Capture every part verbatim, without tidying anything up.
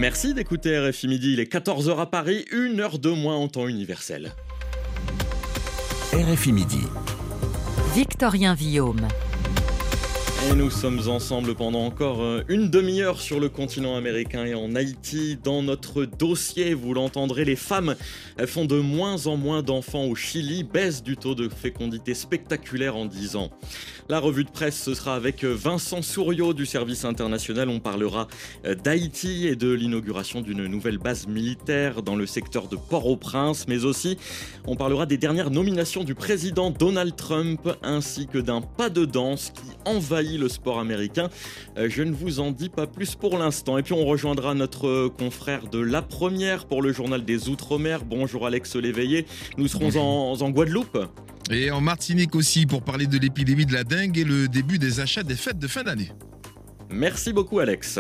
Merci d'écouter R F I Midi, il est quatorze heures à Paris, une heure de moins en temps universel. R F I Midi. Victorien Villaume. Et nous sommes ensemble pendant encore une demi-heure sur le continent américain et en Haïti. Dans notre dossier, vous l'entendrez, les femmes font de moins en moins d'enfants au Chili, baisse du taux de fécondité spectaculaire en dix ans. La revue de presse, ce sera avec Vincent Souriau du service international. On parlera d'Haïti et de l'inauguration d'une nouvelle base militaire dans le secteur de Port-au-Prince, mais aussi on parlera des dernières nominations du président Donald Trump ainsi que d'un pas de danse qui envahit le sport américain. Je ne vous en dis pas plus pour l'instant. Et puis on rejoindra notre confrère de La Première pour le journal des Outre-mer. Bonjour Alex Léveillé. Nous serons en, en Guadeloupe. Et en Martinique aussi pour parler de l'épidémie de la dengue et le début des achats des fêtes de fin d'année. Merci beaucoup Alex.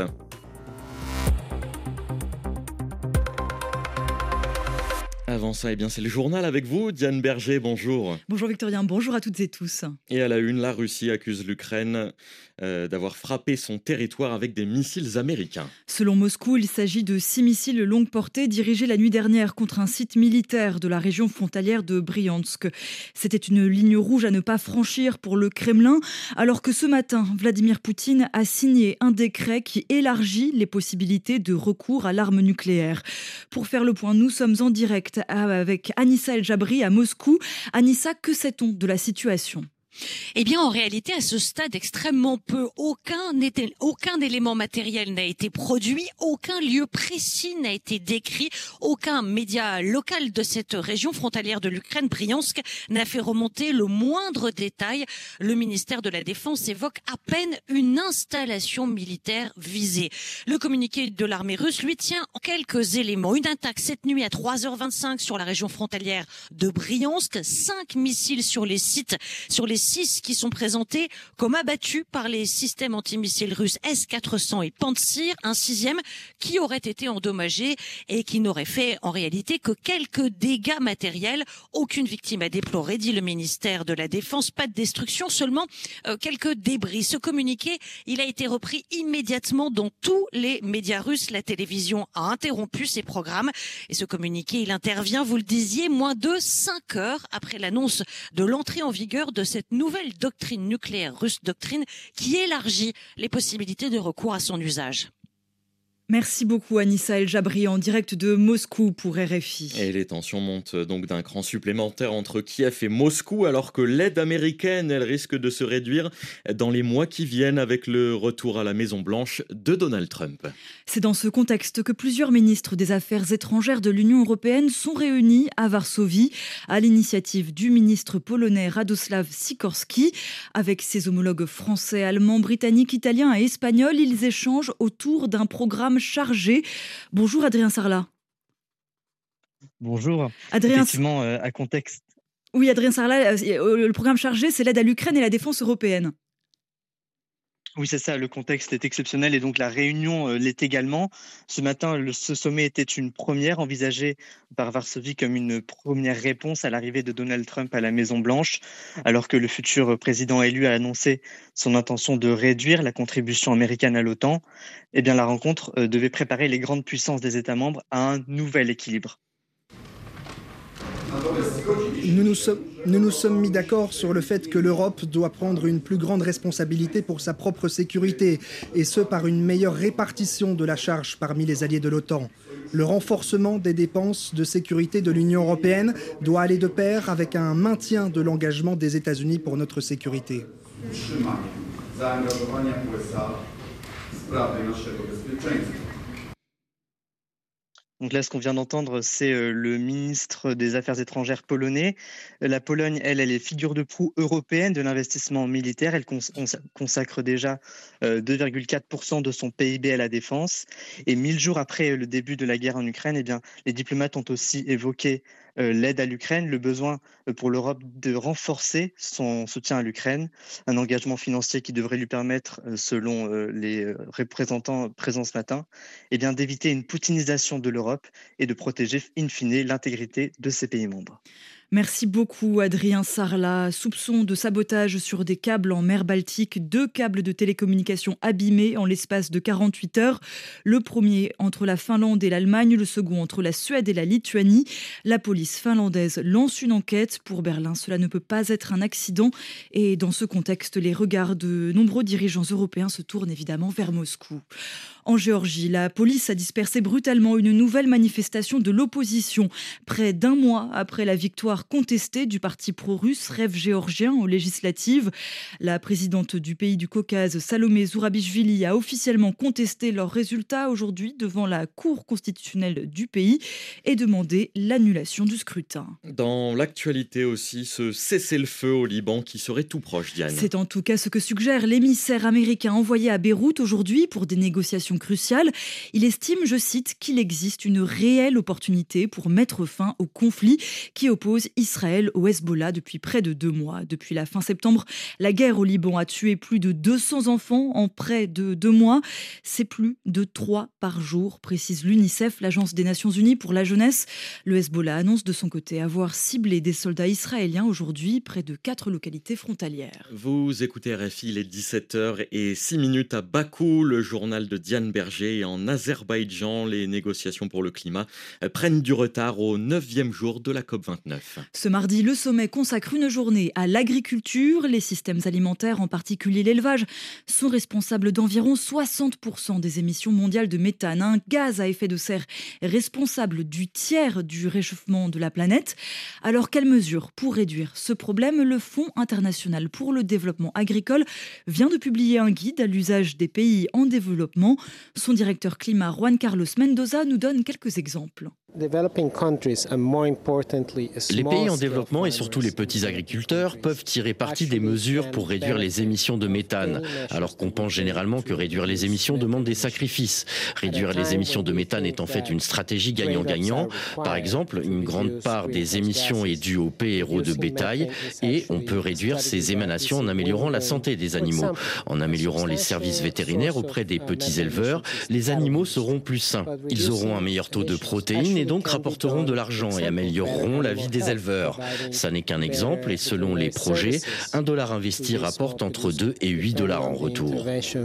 Avant ça, eh bien, c'est le journal avec vous, Diane Berger, bonjour. Bonjour Victorien, bonjour à toutes et tous. Et à la une, la Russie accuse l'Ukraine euh, d'avoir frappé son territoire avec des missiles américains. Selon Moscou, il s'agit de six missiles longue portée dirigés la nuit dernière contre un site militaire de la région frontalière de Bryansk. C'était une ligne rouge à ne pas franchir pour le Kremlin, alors que ce matin, Vladimir Poutine a signé un décret qui élargit les possibilités de recours à l'arme nucléaire. Pour faire le point, nous sommes en direct avec Anissa El Jabri à Moscou. Anissa, que sait-on de la situation ? Eh bien, en réalité, à ce stade, extrêmement peu. Aucun, aucun élément matériel n'a été produit, aucun lieu précis n'a été décrit, aucun média local de cette région frontalière de l'Ukraine, Bryansk, n'a fait remonter le moindre détail. Le ministère de la Défense évoque à peine une installation militaire visée. Le communiqué de l'armée russe, lui, tient en quelques éléments. Une attaque cette nuit à trois heures vingt-cinq sur la région frontalière de Bryansk, cinq missiles sur les sites, sur les six qui sont présentés comme abattus par les systèmes antimissiles russes S quatre cents et Pantsir, un sixième qui aurait été endommagé et qui n'aurait fait en réalité que quelques dégâts matériels. Aucune victime à déplorer, dit le ministère de la Défense. Pas de destruction, seulement euh, quelques débris. Ce communiqué, il a été repris immédiatement dans tous les médias russes. La télévision a interrompu ses programmes et ce communiqué, il intervient, vous le disiez, moins de cinq heures après l'annonce de l'entrée en vigueur de cette nouvelle doctrine nucléaire russe, doctrine qui élargit les possibilités de recours à son usage. Merci beaucoup Anissa El Jabri en direct de Moscou pour R F I. Et les tensions montent donc d'un cran supplémentaire entre Kiev et Moscou alors que l'aide américaine, elle risque de se réduire dans les mois qui viennent avec le retour à la Maison-Blanche de Donald Trump. C'est dans ce contexte que plusieurs ministres des Affaires étrangères de l'Union européenne sont réunis à Varsovie à l'initiative du ministre polonais Radosław Sikorski. Avec ses homologues français, allemands, britanniques, italiens et espagnols, ils échangent autour d'un programme chargé. Bonjour Adrien Sarlat. Bonjour. Adrien... Effectivement, euh, à contexte. Oui, Adrien Sarlat, euh, le programme chargé, c'est l'aide à l'Ukraine et la défense européenne. Oui, c'est ça, le contexte est exceptionnel et donc la réunion euh, l'est également. Ce matin, le, ce sommet était une première envisagée par Varsovie comme une première réponse à l'arrivée de Donald Trump à la Maison-Blanche, alors que le futur président élu a annoncé son intention de réduire la contribution américaine à l'OTAN. Eh bien, la rencontre euh, devait préparer les grandes puissances des États membres à un nouvel équilibre. Nous nous, sommes, nous nous sommes mis d'accord sur le fait que l'Europe doit prendre une plus grande responsabilité pour sa propre sécurité, et ce par une meilleure répartition de la charge parmi les alliés de l'OTAN. Le renforcement des dépenses de sécurité de l'Union européenne doit aller de pair avec un maintien de l'engagement des États-Unis pour notre sécurité. Donc là, ce qu'on vient d'entendre, c'est le ministre des Affaires étrangères polonais. La Pologne, elle, elle est figure de proue européenne de l'investissement militaire. Elle consacre déjà deux virgule quatre pour cent de son P I B à la défense. Et mille jours après le début de la guerre en Ukraine, eh bien, les diplomates ont aussi évoqué l'aide à l'Ukraine, le besoin pour l'Europe de renforcer son soutien à l'Ukraine, un engagement financier qui devrait lui permettre, selon les représentants présents ce matin, eh bien, d'éviter une poutinisation de l'Europe et de protéger in fine l'intégrité de ses pays membres. Merci beaucoup Adrien Sarlat. Soupçon de sabotage sur des câbles en mer Baltique. Deux câbles de télécommunication abîmés en l'espace de quarante-huit heures. Le premier entre la Finlande et l'Allemagne, le second entre la Suède et la Lituanie. La police finlandaise lance une enquête. Pour Berlin, cela ne peut pas être un accident. Et dans ce contexte, les regards de nombreux dirigeants européens se tournent évidemment vers Moscou. En Géorgie, la police a dispersé brutalement une nouvelle manifestation de l'opposition. Près d'un mois après la victoire contestée du parti pro-russe Rêve géorgien aux législatives, la présidente du pays du Caucase, Salomé Zourabichvili, a officiellement contesté leurs résultats aujourd'hui devant la Cour constitutionnelle du pays et demandé l'annulation du scrutin. Dans l'actualité aussi, ce cessez-le-feu au Liban qui serait tout proche, Diane. C'est en tout cas ce que suggère l'émissaire américain envoyé à Beyrouth aujourd'hui pour des négociations cruciales. Il estime, je cite, qu'il existe une réelle opportunité pour mettre fin au conflit qui oppose Israël au Hezbollah depuis près de deux mois. Depuis la fin septembre, la guerre au Liban a tué plus de deux cents enfants en près de deux mois. C'est plus de trois par jour, précise l'UNICEF, l'Agence des Nations Unies pour la jeunesse. Le Hezbollah annonce de son côté avoir ciblé des soldats israéliens aujourd'hui près de quatre localités frontalières. Vous écoutez R F I, il est dix-sept heures et six minutes à Bakou, le journal de Diane Berger. Et en Azerbaïdjan, les négociations pour le climat prennent du retard au neuvième jour de la COP vingt-neuf. Ce mardi, le sommet consacre une journée à l'agriculture. Les systèmes alimentaires, en particulier l'élevage, sont responsables d'environ soixante pour cent des émissions mondiales de méthane, un gaz à effet de serre responsable du tiers du réchauffement de la planète. Alors, quelles mesures pour réduire ce problème ? Le Fonds international pour le développement agricole vient de publier un guide à l'usage des pays en développement. Son directeur climat, Juan Carlos Mendoza, nous donne quelques exemples. Les pays en développement et surtout les petits agriculteurs peuvent tirer parti des mesures pour réduire les émissions de méthane, alors qu'on pense généralement que réduire les émissions demande des sacrifices. Réduire les émissions de méthane est en fait une stratégie gagnant-gagnant. Par exemple, une grande part des émissions est due au P R O de bétail et on peut réduire ces émanations en améliorant la santé des animaux. En améliorant les services vétérinaires auprès des petits éleveurs, les animaux seront plus sains. Ils auront un meilleur taux de protéines et donc rapporteront de l'argent et amélioreront la vie des éleveurs. Ça n'est qu'un exemple et selon les projets, un dollar investi rapporte entre deux et huit dollars en retour.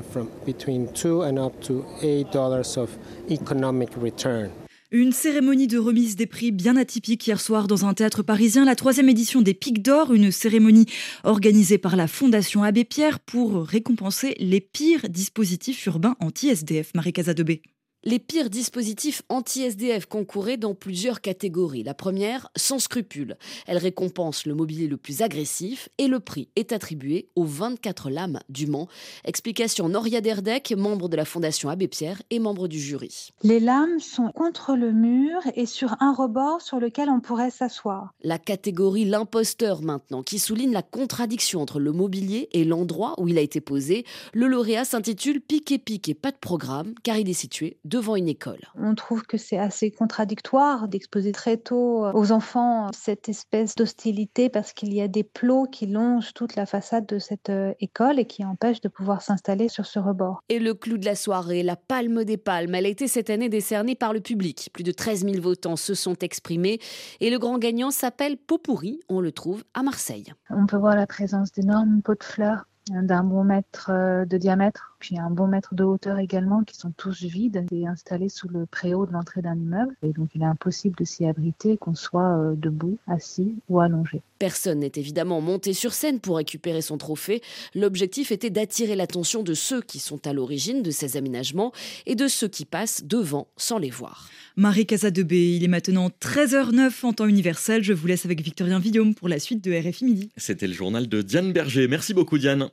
Une cérémonie de remise des prix bien atypique hier soir dans un théâtre parisien, la troisième édition des Pics d'Or, une cérémonie organisée par la Fondation Abbé Pierre pour récompenser les pires dispositifs urbains anti-S D F. Marie Casadebé. Les pires dispositifs anti-S D F concouraient dans plusieurs catégories. La première, sans scrupule. Elle récompense le mobilier le plus agressif et le prix est attribué aux vingt-quatre lames du Mans. Explication Noria Derdek, membre de la Fondation Abbé Pierre et membre du jury. Les lames sont contre le mur et sur un rebord sur lequel on pourrait s'asseoir. La catégorie l'imposteur maintenant, qui souligne la contradiction entre le mobilier et l'endroit où il a été posé. Le lauréat s'intitule Pic et Pic et pas de programme car il est situé devant une école. On trouve que c'est assez contradictoire d'exposer très tôt aux enfants cette espèce d'hostilité parce qu'il y a des plots qui longent toute la façade de cette école et qui empêchent de pouvoir s'installer sur ce rebord. Et le clou de la soirée, la palme des palmes, elle a été cette année décernée par le public. Plus de treize mille votants se sont exprimés et le grand gagnant s'appelle Pot Pourri. On le trouve à Marseille. On peut voir la présence d'énormes pots de fleurs d'un bon mètre de diamètre, puis un bon mètre de hauteur également, qui sont tous vides et installés sous le préau de l'entrée d'un immeuble. Et donc il est impossible de s'y abriter, qu'on soit debout, assis ou allongé. Personne n'est évidemment monté sur scène pour récupérer son trophée. L'objectif était d'attirer l'attention de ceux qui sont à l'origine de ces aménagements et de ceux qui passent devant sans les voir. Marie Casadebé, il est maintenant treize heures neuf en temps universel. Je vous laisse avec Victorien Villaume pour la suite de R F I Midi. C'était le journal de Diane Berger. Merci beaucoup Diane.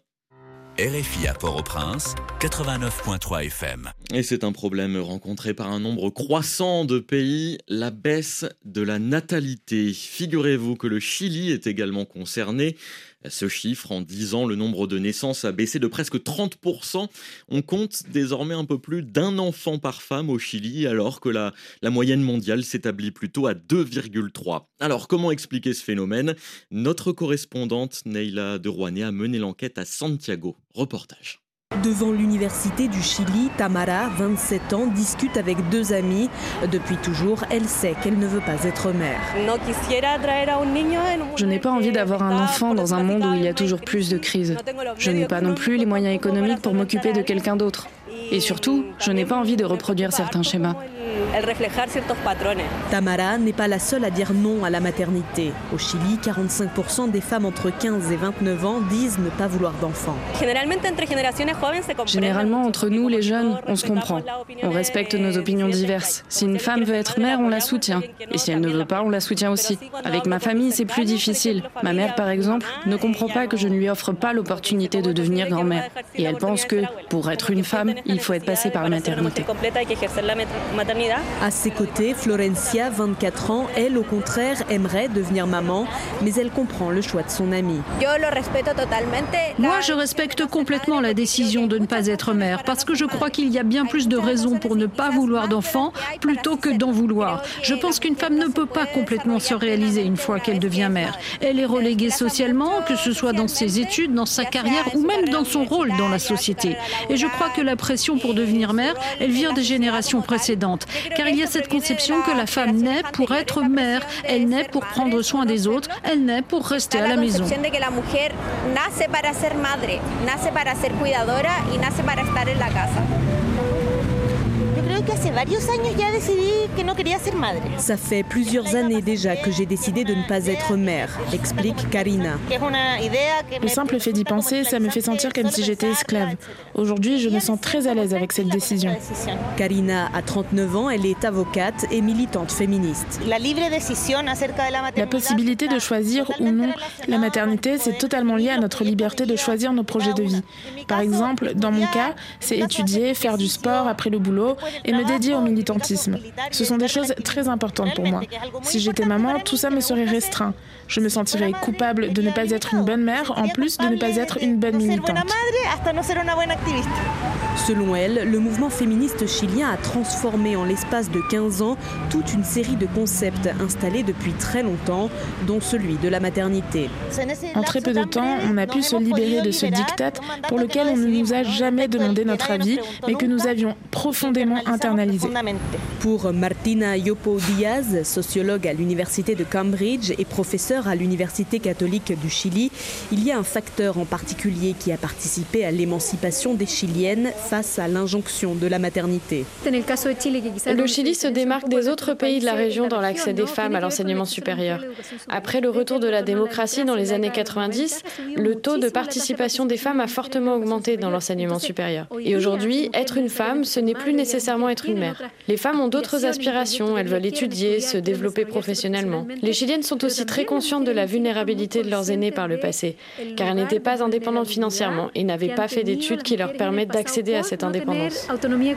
R F I à Port-au-Prince, quatre-vingt-neuf virgule trois F M. Et c'est un problème rencontré par un nombre croissant de pays, la baisse de la natalité. Figurez-vous que le Chili est également concerné. Ce chiffre, en dix ans, le nombre de naissances a baissé de presque trente pour cent. On compte désormais un peu plus d'un enfant par femme au Chili, alors que la, la moyenne mondiale s'établit plutôt à deux virgule trois. Alors, comment expliquer ce phénomène ? Notre correspondante Neila de Rouanet a mené l'enquête à Santiago. Reportage. Devant l'université du Chili, Tamara, vingt-sept ans, discute avec deux amis. Depuis toujours, elle sait qu'elle ne veut pas être mère. Je n'ai pas envie d'avoir un enfant dans un monde où il y a toujours plus de crises. Je n'ai pas non plus les moyens économiques pour m'occuper de quelqu'un d'autre. Et surtout, je n'ai pas envie de reproduire certains schémas. Tamara n'est pas la seule à dire non à la maternité. Au Chili, quarante-cinq pour cent des femmes entre quinze et vingt-neuf ans disent ne pas vouloir d'enfants. Généralement, entre nous, les jeunes, on se comprend. On respecte nos opinions diverses. Si une femme veut être mère, on la soutient. Et si elle ne veut pas, on la soutient aussi. Avec ma famille, c'est plus difficile. Ma mère, par exemple, ne comprend pas que je ne lui offre pas l'opportunité de devenir grand-mère. Et elle pense que, pour être une femme, il faut être passé par la maternité. À ses côtés, Florencia, vingt-quatre ans, elle, au contraire, aimerait devenir maman, mais elle comprend le choix de son amie. Moi, je respecte complètement la décision de ne pas être mère, parce que je crois qu'il y a bien plus de raisons pour ne pas vouloir d'enfants plutôt que d'en vouloir. Je pense qu'une femme ne peut pas complètement se réaliser une fois qu'elle devient mère. Elle est reléguée socialement, que ce soit dans ses études, dans sa carrière ou même dans son rôle dans la société. Et je crois que la pression pour devenir mère, elle vient des générations précédentes. Car il y a cette conception que la femme naît pour être mère, elle naît pour prendre soin des autres, elle naît pour rester à la maison. Ça fait plusieurs années déjà que j'ai décidé de ne pas être mère, explique Karina. Le simple fait d'y penser, ça me fait sentir comme si j'étais esclave. Aujourd'hui, je me sens très à l'aise avec cette décision. Karina a trente-neuf ans, elle est avocate et militante féministe. La possibilité de choisir ou non la maternité, c'est totalement lié à notre liberté de choisir nos projets de vie. Par exemple, dans mon cas, c'est étudier, faire du sport après le boulot et me dédier au militantisme. Ce sont des choses très importantes pour moi. Si j'étais maman, tout ça me serait restreint. Je me sentirais coupable de ne pas être une bonne mère, en plus de ne pas être une bonne militante. Selon elle, le mouvement féministe chilien a transformé en l'espace de quinze ans toute une série de concepts installés depuis très longtemps, dont celui de la maternité. En très peu de temps, on a pu se libérer de ce diktat pour lequel on ne nous a jamais demandé notre avis, mais que nous avions profondément internalisé. Pour Martina Yopo Diaz, sociologue à l'université de Cambridge et professeure à l'université catholique du Chili, il y a un facteur en particulier qui a participé à l'émancipation des Chiliennes face à l'injonction de la maternité. Le Chili se démarque des autres pays de la région dans l'accès des femmes à l'enseignement supérieur. Après le retour de la démocratie dans les années quatre-vingt-dix, le taux de participation des femmes a fortement augmenté dans l'enseignement supérieur. Et aujourd'hui, être une femme, ce n'est plus nécessairement être une mère. Les femmes ont d'autres aspirations, elles veulent étudier, se développer professionnellement. Les Chiliennes sont aussi très conscientes de la vulnérabilité de leurs aînés par le passé, car elles n'étaient pas indépendantes financièrement et n'avaient pas fait d'études qui leur permettent d'accéder à cette indépendance.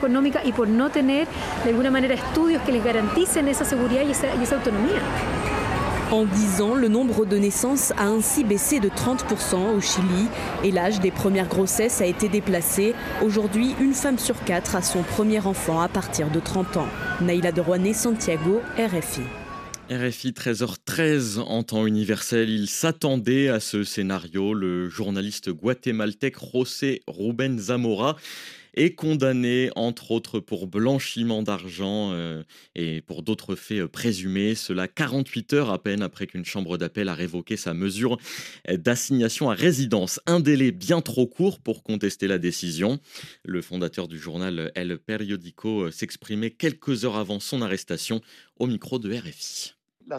En dix ans, le nombre de naissances a ainsi baissé de trente pour cent au Chili et l'âge des premières grossesses a été déplacé. Aujourd'hui, une femme sur quatre a son premier enfant à partir de trente ans. Naïla de Rouanet, Santiago, R F I. R F I, treize heures treize en temps universel. Il s'attendait à ce scénario. Le journaliste guatémaltèque José Rubén Zamora est condamné, entre autres, pour blanchiment d'argent euh, et pour d'autres faits euh, présumés. Cela quarante-huit heures à peine après qu'une chambre d'appel a révoqué sa mesure d'assignation à résidence. Un délai bien trop court pour contester la décision. Le fondateur du journal El Periódico s'exprimait quelques heures avant son arrestation au micro de R F I.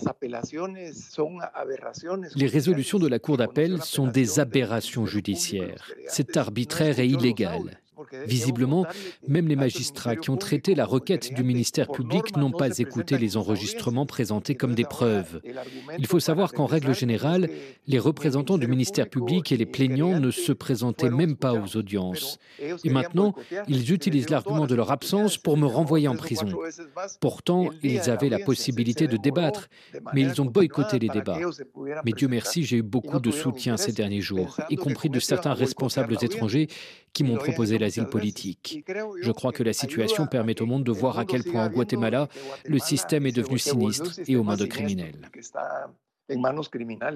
Les résolutions de la Cour d'appel sont des aberrations judiciaires. C'est arbitraire et illégal. Visiblement, même les magistrats qui ont traité la requête du ministère public n'ont pas écouté les enregistrements présentés comme des preuves. Il faut savoir qu'en règle générale, les représentants du ministère public et les plaignants ne se présentaient même pas aux audiences. Et maintenant, ils utilisent l'argument de leur absence pour me renvoyer en prison. Pourtant, ils avaient la possibilité de débattre, mais ils ont boycotté les débats. Mais Dieu merci, j'ai eu beaucoup de soutien ces derniers jours, y compris de certains responsables étrangers qui m'ont proposé l'asile politique. Je crois que la situation permet au monde de voir à quel point en Guatemala, le système est devenu sinistre et aux mains de criminels.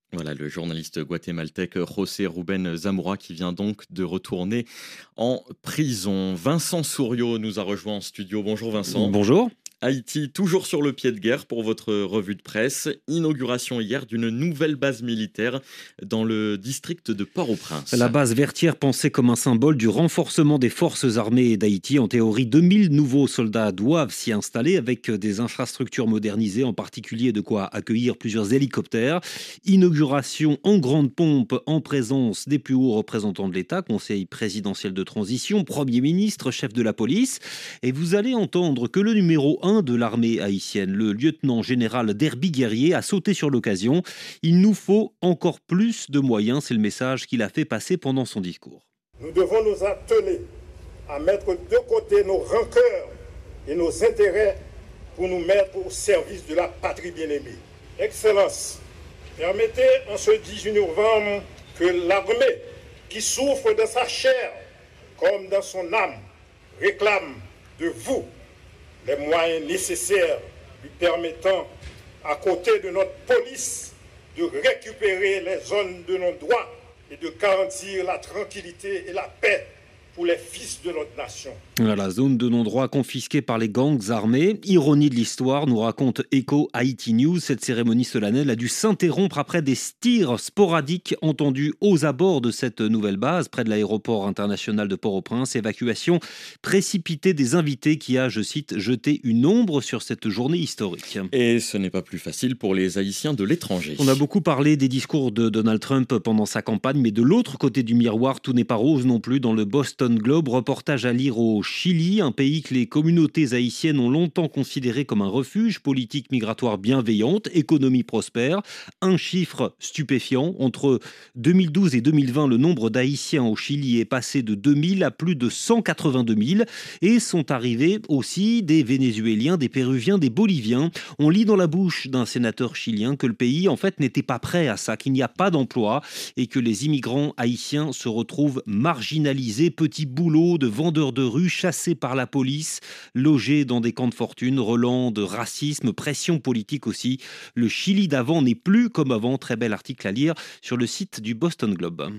Voilà, le journaliste guatémaltèque José Ruben Zamora qui vient donc de retourner en prison. Vincent Souriau nous a rejoint en studio. Bonjour Vincent. Bonjour. Haïti, toujours sur le pied de guerre pour votre revue de presse. Inauguration hier d'une nouvelle base militaire dans le district de Port-au-Prince. La base Vertière, pensée comme un symbole du renforcement des forces armées d'Haïti. En théorie, deux mille nouveaux soldats doivent s'y installer avec des infrastructures modernisées, en particulier de quoi accueillir plusieurs hélicoptères. Inauguration en grande pompe en présence des plus hauts représentants de l'État, conseil présidentiel de transition, premier ministre, chef de la police. Et vous allez entendre que le numéro un de l'armée haïtienne, le lieutenant-général Derby Guerrier, a sauté sur l'occasion. Il nous faut encore plus de moyens, c'est le message qu'il a fait passer pendant son discours. Nous devons nous atteler à mettre de côté nos rancœurs et nos intérêts pour nous mettre au service de la patrie bien-aimée. Excellence, permettez en ce dix-huit novembre que l'armée, qui souffre de sa chair comme dans son âme, réclame de vous les moyens nécessaires lui permettant, à côté de notre police, de récupérer les zones de non-droit et de garantir la tranquillité et la paix pour les fils de notre nation. La zone de non-droit confisquée par les gangs armés. Ironie de l'histoire, nous raconte Echo Haïti News. Cette cérémonie solennelle a dû s'interrompre après des tirs sporadiques entendus aux abords de cette nouvelle base, près de l'aéroport international de Port-au-Prince. Évacuation précipitée des invités qui a, je cite, jeté une ombre sur cette journée historique. Et ce n'est pas plus facile pour les Haïtiens de l'étranger. On a beaucoup parlé des discours de Donald Trump pendant sa campagne, mais de l'autre côté du miroir, tout n'est pas rose non plus. Dans le Boston Globe, reportage à lire au Chili, un pays que les communautés haïtiennes ont longtemps considéré comme un refuge, politique migratoire bienveillante, économie prospère. Un chiffre stupéfiant, entre deux mille douze et deux mille vingt, le nombre d'Haïtiens au Chili est passé de deux mille à plus de cent quatre-vingt-deux mille et sont arrivés aussi des Vénézuéliens, des Péruviens, des Boliviens. On lit dans la bouche d'un sénateur chilien que le pays en fait n'était pas prêt à ça, qu'il n'y a pas d'emploi et que les immigrants haïtiens se retrouvent marginalisés, petits boulots de vendeurs de rue, chassés par la police, logés dans des camps de fortune, relents de racisme, pression politique aussi. Le Chili d'avant n'est plus comme avant. Très bel article à lire sur le site du Boston Globe.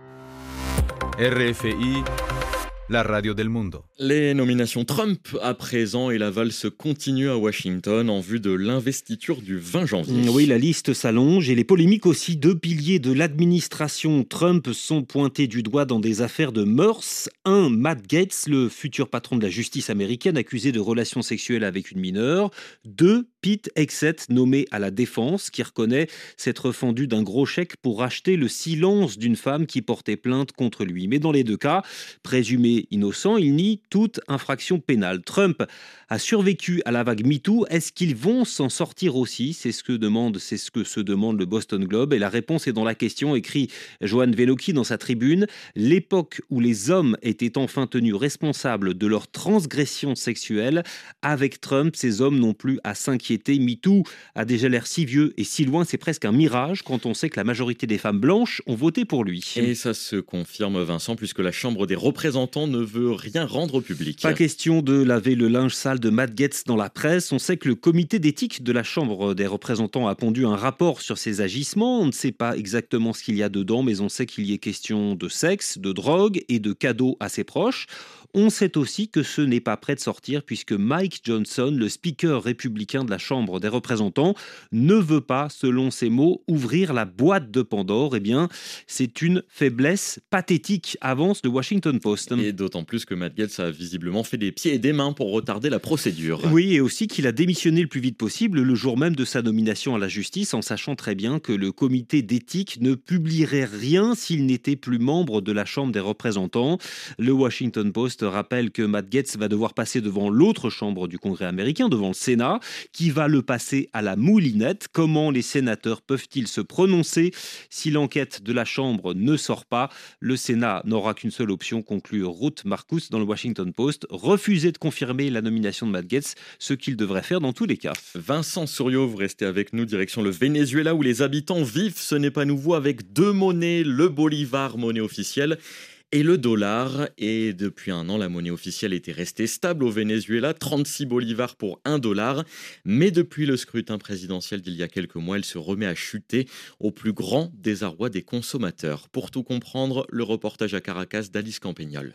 R F I, la radio del mundo. Les nominations Trump à présent et la valse continue à Washington en vue de l'investiture du vingt janvier. Oui, la liste s'allonge et les polémiques aussi. Deux piliers de l'administration Trump sont pointés du doigt dans des affaires de mœurs. Un, Matt Gaetz, le futur patron de la justice américaine, accusé de relations sexuelles avec une mineure. Deux, Pete Hegseth, nommé à la défense, qui reconnaît s'être fendu d'un gros chèque pour racheter le silence d'une femme qui portait plainte contre lui. Mais dans les deux cas, présumé innocent, il nie toute infraction pénale. Trump a survécu à la vague MeToo. Est-ce qu'ils vont s'en sortir aussi ? C'est ce que demande, c'est ce que se demande le Boston Globe. Et la réponse est dans la question, écrit Johan Velocki dans sa tribune. L'époque où les hommes étaient enfin tenus responsables de leurs transgressions sexuelles. Avec Trump, ces hommes n'ont plus à s'inquiéter. MeToo a déjà l'air si vieux et si loin, c'est presque un mirage quand on sait que la majorité des femmes blanches ont voté pour lui. Et ça se confirme, Vincent, puisque la Chambre des représentants ne veut rien rendre public. Pas question de laver le linge sale de Matt Gaetz dans la presse. On sait que le comité d'éthique de la Chambre des représentants a pondu un rapport sur ses agissements. On ne sait pas exactement ce qu'il y a dedans, mais on sait qu'il y est question de sexe, de drogue et de cadeaux à ses proches. On sait aussi que ce n'est pas prêt de sortir puisque Mike Johnson, le speaker républicain de la Chambre des représentants, ne veut pas, selon ses mots, ouvrir la boîte de Pandore. Eh bien, c'est une faiblesse pathétique, avance le Washington Post. Et d'autant plus que Matt Gaetz a visiblement fait des pieds et des mains pour retarder la procédure. Oui, et aussi qu'il a démissionné le plus vite possible le jour même de sa nomination à la justice, en sachant très bien que le comité d'éthique ne publierait rien s'il n'était plus membre de la Chambre des représentants. Le Washington Post rappelle que Matt Gaetz va devoir passer devant l'autre chambre du Congrès américain, devant le Sénat, qui va le passer à la moulinette. Comment les sénateurs peuvent-ils se prononcer si l'enquête de la Chambre ne sort pas ? Le Sénat n'aura qu'une seule option, conclut Ruth Marcus dans le Washington Post, refuser de confirmer la nomination de Matt Gaetz, ce qu'il devrait faire dans tous les cas. Vincent Souriau, vous restez avec nous, direction le Venezuela où les habitants vivent, ce n'est pas nouveau, avec deux monnaies, le bolivar, monnaie officielle, et le dollar. Et depuis un an, la monnaie officielle était restée stable au Venezuela, trente-six bolivars pour un dollar. Mais depuis le scrutin présidentiel d'il y a quelques mois, elle se remet à chuter au plus grand désarroi des consommateurs. Pour tout comprendre, le reportage à Caracas d'Alice Campagnol.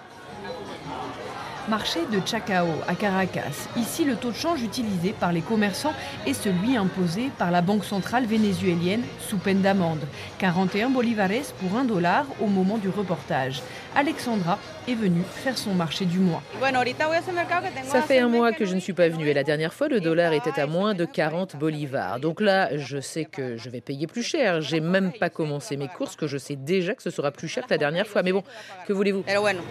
Marché de Chacao à Caracas. Ici, le taux de change utilisé par les commerçants est celui imposé par la Banque centrale vénézuélienne sous peine d'amende. quarante et un bolivares pour un dollar au moment du reportage. Alexandra est venue faire son marché du mois. Ça fait un mois que je ne suis pas venue et la dernière fois, le dollar était à moins de quarante bolivars. Donc là, je sais que je vais payer plus cher. J'ai même pas commencé mes courses, que je sais déjà que ce sera plus cher que la dernière fois. Mais bon, que voulez-vous ?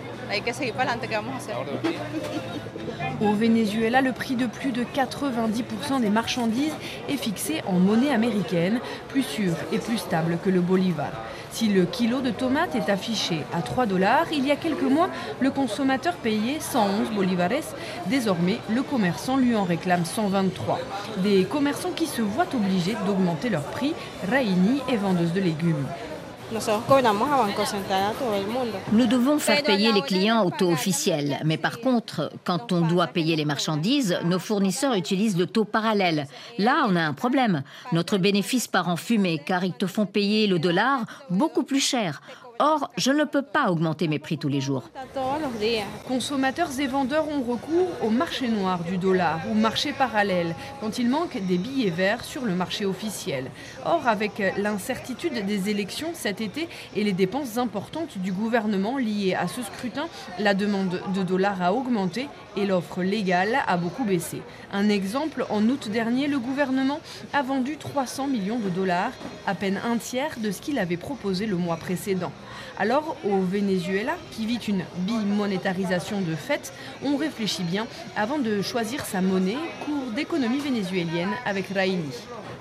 Au Venezuela, le prix de plus de quatre-vingt-dix pour cent des marchandises est fixé en monnaie américaine, plus sûre et plus stable que le bolivar. Si le kilo de tomates est affiché à trois dollars, il y a quelques mois, le consommateur payait cent onze bolivares. Désormais, le commerçant lui en réclame cent vingt-trois. Des commerçants qui se voient obligés d'augmenter leur prix. Raini est vendeuse de légumes. Nous devons faire payer les clients au taux officiel. Mais par contre, quand on doit payer les marchandises, nos fournisseurs utilisent le taux parallèle. Là, on a un problème. Notre bénéfice part en fumée car ils te font payer le dollar beaucoup plus cher. Or, je ne peux pas augmenter mes prix tous les jours. Consommateurs et vendeurs ont recours au marché noir du dollar ou marché parallèle quand il manque des billets verts sur le marché officiel. Or, avec l'incertitude des élections cet été et les dépenses importantes du gouvernement liées à ce scrutin, la demande de dollars a augmenté et l'offre légale a beaucoup baissé. Un exemple, en août dernier, le gouvernement a vendu trois cents millions de dollars, à peine un tiers de ce qu'il avait proposé le mois précédent. Alors, au Venezuela, qui vit une bimonétarisation de fait, on réfléchit bien avant de choisir sa monnaie. Cours d'économie vénézuélienne avec Raini.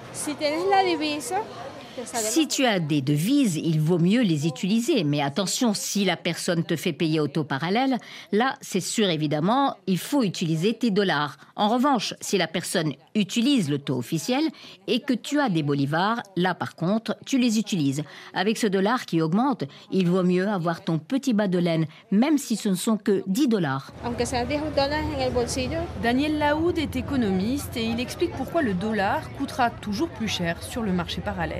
Si tu as des devises, il vaut mieux les utiliser. Mais attention, si la personne te fait payer au taux parallèle, là, c'est sûr évidemment, il faut utiliser tes dollars. En revanche, si la personne utilise le taux officiel et que tu as des bolivars, là par contre, tu les utilises. Avec ce dollar qui augmente, il vaut mieux avoir ton petit bas de laine, même si ce ne sont que dix dollars. Daniel Laoud est économiste et il explique pourquoi le dollar coûtera toujours plus cher sur le marché parallèle.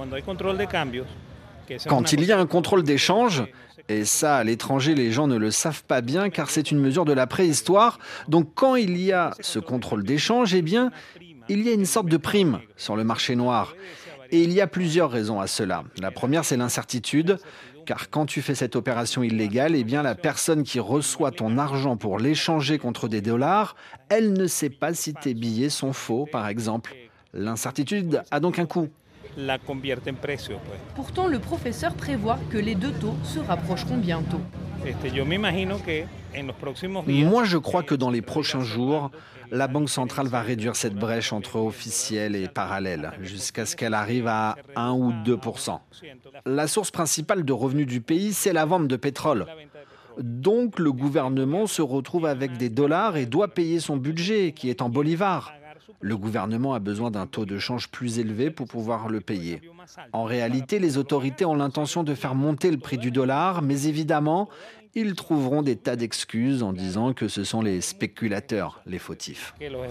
Quand il y a un contrôle d'échange, et ça à l'étranger les gens ne le savent pas bien car c'est une mesure de la préhistoire, donc quand il y a ce contrôle d'échange, eh bien il y a une sorte de prime sur le marché noir. Et il y a plusieurs raisons à cela. La première, c'est l'incertitude, car quand tu fais cette opération illégale, eh bien la personne qui reçoit ton argent pour l'échanger contre des dollars, elle ne sait pas si tes billets sont faux, par exemple. L'incertitude a donc un coût. La convierte en precio, pues. Pourtant, le professeur prévoit que les deux taux se rapprocheront bientôt. Moi, je crois que dans les prochains jours, la Banque centrale va réduire cette brèche entre officiel et parallèle, jusqu'à ce qu'elle arrive à un ou deux pour cent. La source principale de revenus du pays, c'est la vente de pétrole. Donc, le gouvernement se retrouve avec des dollars et doit payer son budget, qui est en bolivars. Le gouvernement a besoin d'un taux de change plus élevé pour pouvoir le payer. En réalité, les autorités ont l'intention de faire monter le prix du dollar, mais évidemment, ils trouveront des tas d'excuses en disant que ce sont les spéculateurs les fautifs.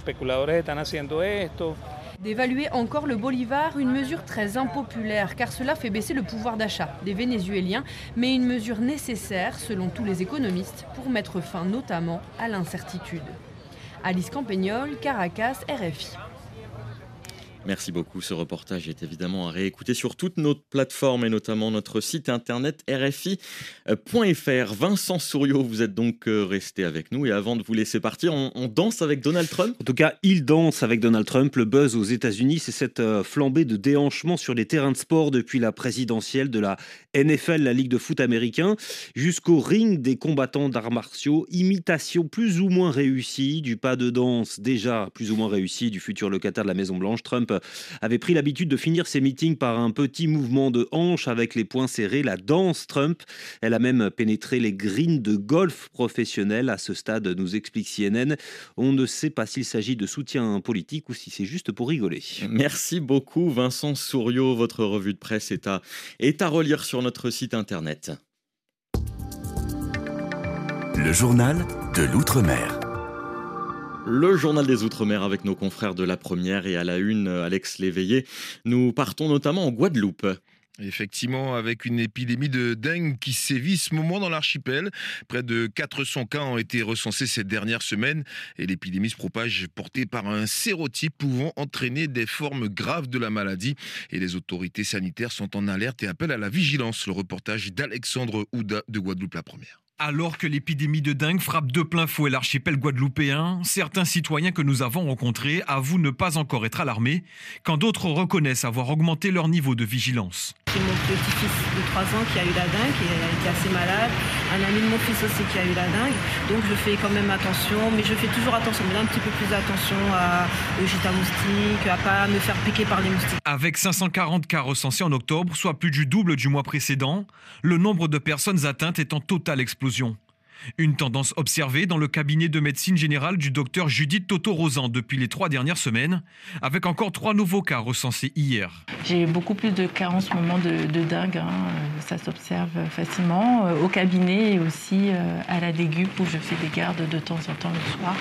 D'évaluer encore le bolivar, une mesure très impopulaire car cela fait baisser le pouvoir d'achat des Vénézuéliens, mais une mesure nécessaire selon tous les économistes pour mettre fin notamment à l'incertitude. Alice Campagnol, Caracas, R F I. Merci beaucoup. Ce reportage est évidemment à réécouter sur toutes nos plateformes et notamment notre site internet r f i point f r. Vincent Souriau, vous êtes donc resté avec nous et avant de vous laisser partir, on, on danse avec Donald Trump. En tout cas, il danse avec Donald Trump. Le buzz aux États-Unis, c'est cette flambée de déhanchement sur les terrains de sport depuis la présidentielle de la N F L, la Ligue de foot américain, jusqu'au ring des combattants d'arts martiaux. Imitation plus ou moins réussie du pas de danse déjà plus ou moins réussi du futur locataire de la Maison-Blanche. Trump avait pris l'habitude de finir ses meetings par un petit mouvement de hanche avec les poings serrés, la danse Trump. Elle a même pénétré les greens de golf professionnels. À ce stade, nous explique C N N, on ne sait pas s'il s'agit de soutien politique ou si c'est juste pour rigoler. Merci beaucoup Vincent Souriau. Votre revue de presse est à, est à relire sur notre site internet. Le journal de l'Outre-mer. Le journal des Outre-mer avec nos confrères de La Première et à la une, Alex Léveillé. Nous partons notamment en Guadeloupe. Effectivement, avec une épidémie de dengue qui sévit ce moment dans l'archipel. Près de quatre cents cas ont été recensés ces dernières semaines et l'épidémie se propage portée par un sérotype pouvant entraîner des formes graves de la maladie. Et les autorités sanitaires sont en alerte et appellent à la vigilance. Le reportage d'Alexandre Ouda de Guadeloupe La Première. Alors que l'épidémie de dengue frappe de plein fouet l'archipel guadeloupéen, certains citoyens que nous avons rencontrés avouent ne pas encore être alarmés, quand d'autres reconnaissent avoir augmenté leur niveau de vigilance. J'ai mon petit-fils de trois ans qui a eu la dengue, qui a été assez malade, un ami de mon fils aussi qui a eu la dengue, donc je fais quand même attention, mais je fais toujours attention, mais un petit peu plus attention à, aux gîtes à moustiques, à pas me faire piquer par les moustiques. Avec cinq cent quarante cas recensés en octobre, soit plus du double du mois précédent, le nombre de personnes atteintes est en totale explosion. Une tendance observée dans le cabinet de médecine générale du docteur Judith Toto-Rosan depuis les trois dernières semaines, avec encore trois nouveaux cas recensés hier. J'ai beaucoup plus de cas en ce moment de, de dingue, hein. Ça s'observe facilement au cabinet et aussi à la Dégupe où je fais des gardes de temps en temps le soir,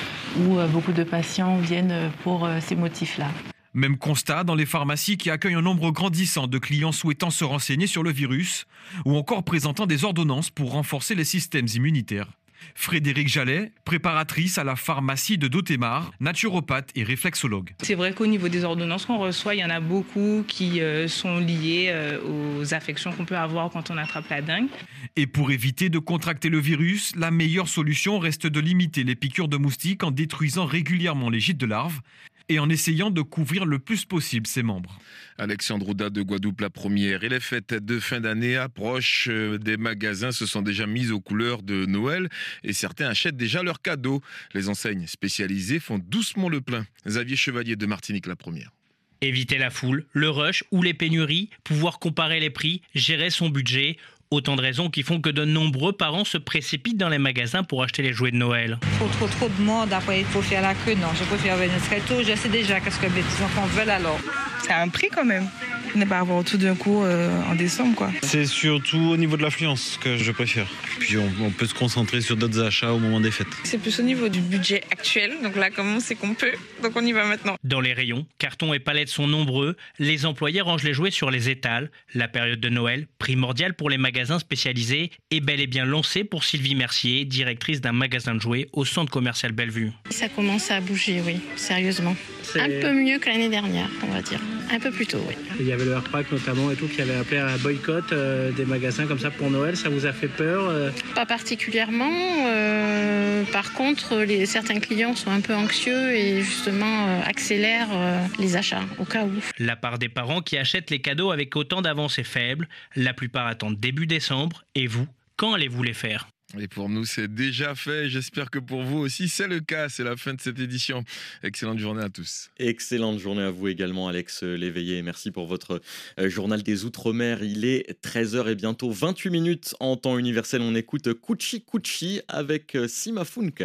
où beaucoup de patients viennent pour ces motifs-là. Même constat dans les pharmacies qui accueillent un nombre grandissant de clients souhaitant se renseigner sur le virus ou encore présentant des ordonnances pour renforcer les systèmes immunitaires. Frédéric Jallet, préparatrice à la pharmacie de Dotémar, naturopathe et réflexologue. C'est vrai qu'au niveau des ordonnances qu'on reçoit, il y en a beaucoup qui euh, sont liées euh, aux affections qu'on peut avoir quand on attrape la dengue. Et pour éviter de contracter le virus, la meilleure solution reste de limiter les piqûres de moustiques en détruisant régulièrement les gîtes de larves et en essayant de couvrir le plus possible ses membres. Alexandre Ouda de Guadeloupe La Première. Et les fêtes de fin d'année approchent. Des magasins se sont déjà mis aux couleurs de Noël et certains achètent déjà leurs cadeaux. Les enseignes spécialisées font doucement le plein. Xavier Chevalier de Martinique La Première. Éviter la foule, le rush ou les pénuries, pouvoir comparer les prix, gérer son budget. Autant de raisons qui font que de nombreux parents se précipitent dans les magasins pour acheter les jouets de Noël. Trop, trop, trop de monde, après il faut faire la queue. Non, je préfère venir très tôt, je sais déjà qu'est-ce que mes petits-enfants veulent alors. C'est un prix quand même. Ne pas avoir tout d'un coup euh, en décembre, quoi. C'est surtout au niveau de l'affluence que je préfère. Puis on, on peut se concentrer sur d'autres achats au moment des fêtes. C'est plus au niveau du budget actuel. Donc là, comment c'est qu'on peut, donc on y va maintenant. Dans les rayons, cartons et palettes sont nombreux. Les employés rangent les jouets sur les étals. La période de Noël, primordiale pour les magasins spécialisés, est bel et bien lancée pour Sylvie Mercier, directrice d'un magasin de jouets au centre commercial Bellevue. Ça commence à bouger, oui, sérieusement. C'est... Un peu mieux que l'année dernière, on va dire. Un peu plus tôt, oui. Il y avait le Airpack notamment et tout qui avait appelé à un boycott euh, des magasins comme ça pour Noël. Ça vous a fait peur euh... Pas particulièrement. Euh, par contre, les, certains clients sont un peu anxieux et justement euh, accélèrent euh, les achats au cas où. La part des parents qui achètent les cadeaux avec autant d'avance est faible. La plupart attendent début décembre. Et vous, quand allez-vous les faire ? Et pour nous, c'est déjà fait. J'espère que pour vous aussi, c'est le cas. C'est la fin de cette édition. Excellente journée à tous. Excellente journée à vous également, Alex Léveillé. Merci pour votre journal des Outre-mer. Il est treize heures et bientôt vingt-huit minutes en temps universel. On écoute Kuchi Kuchi avec Sima Funk.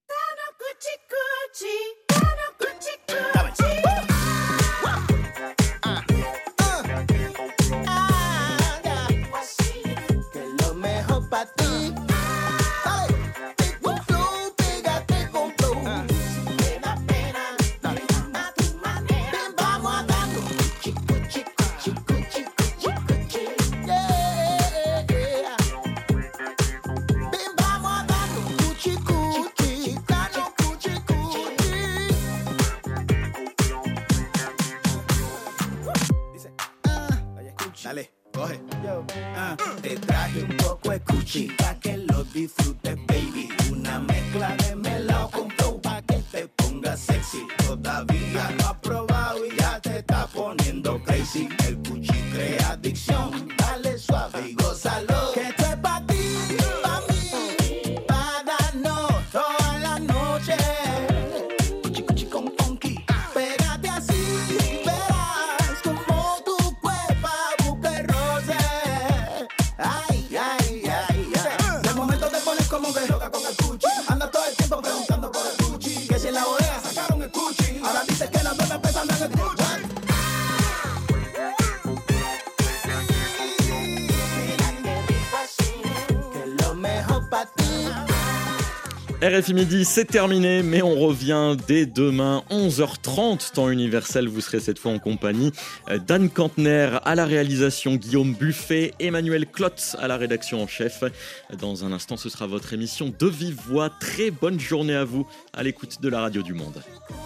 Dale, coge. Ah, te traje un poco de cuchi pa' que lo disfrutes, baby. Una mezcla de melao con flow pa' que te pongas sexy. Todavía no has probado y ya te está poniendo crazy. El cuchi crea adicción. Dale suave y gózalo. Que esto es pa' ti, pa' mí, pa' darnos toda la noche. Cuchi, cuchi con funky. Pégate así, verás como tu cuerpo busca el roce. Ay, ay, ay, ay. De momento te pones como que loca con el cuchi. Anda todo el tiempo preguntando por el cuchi. Que si en la bodega sacaron el cuchi. Ahora dices que las dos están pensando en el cuchi. Mira qué R F I Midi, c'est terminé, mais on revient dès demain, onze heures trente, temps universel. Vous serez cette fois en compagnie d'Anne Kantner à la réalisation, Guillaume Buffet, Emmanuel Klotz à la rédaction en chef. Dans un instant, ce sera votre émission de vive voix. Très bonne journée à vous, à l'écoute de la radio du Monde.